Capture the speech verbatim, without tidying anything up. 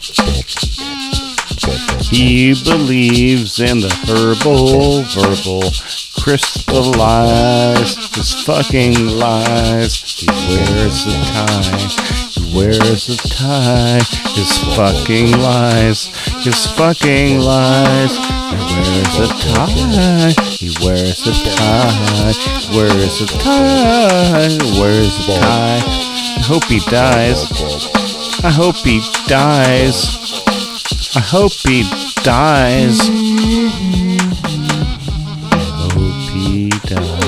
He believes in the herbal, verbal, crystallized, his fucking lies. He wears a tie, he wears a tie, his fucking lies, his fucking lies. He wears a tie, he wears a tie, wears a tie, wears a tie. I hope he dies. I hope he dies. I hope he dies. I hope he dies.